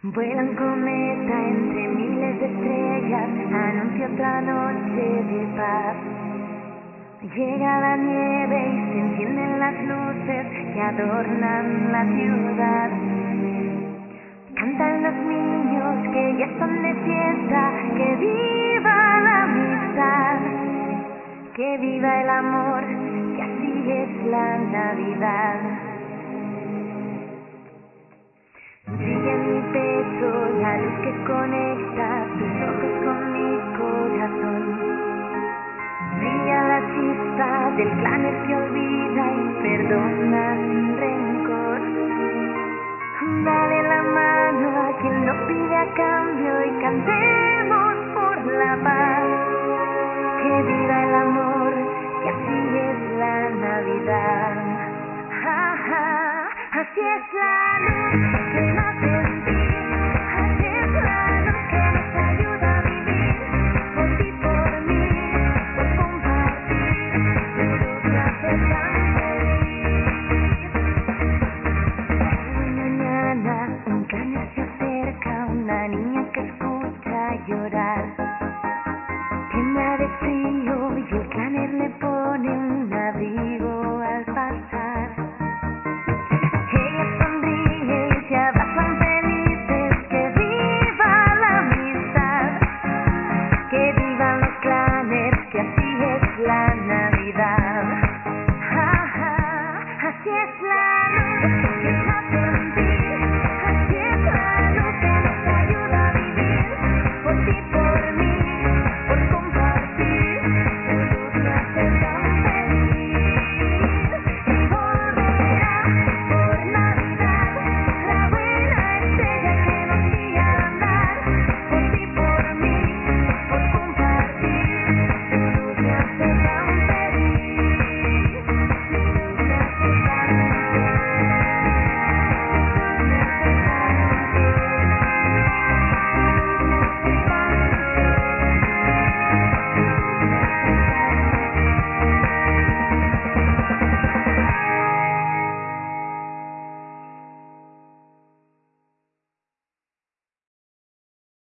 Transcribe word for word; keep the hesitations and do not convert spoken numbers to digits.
Vuela un cometa entre miles de estrellas, anuncia otra noche de paz. Llega la nieve y se encienden las luces que adornan la ciudad. Cantan los niños que ya están de fiesta, que viva la amistad, que viva el amor, que así es la Navidad. Brilla en mi pecho la luz que conecta tus ojos con mi corazón. Brilla la chispa del clamor que olvida y perdona sin rencor. Dale la mano a quien lo pide a cambio y cantemos por la paz. Que viva el amor, que así es la Navidad. Ja, ja, así es la luz que nace en ti. Así es la luz que nos ayuda a vivir. Por ti, por mí, por compartir. Tu luz me hace tan feliz. Cada mañana un cambio hacia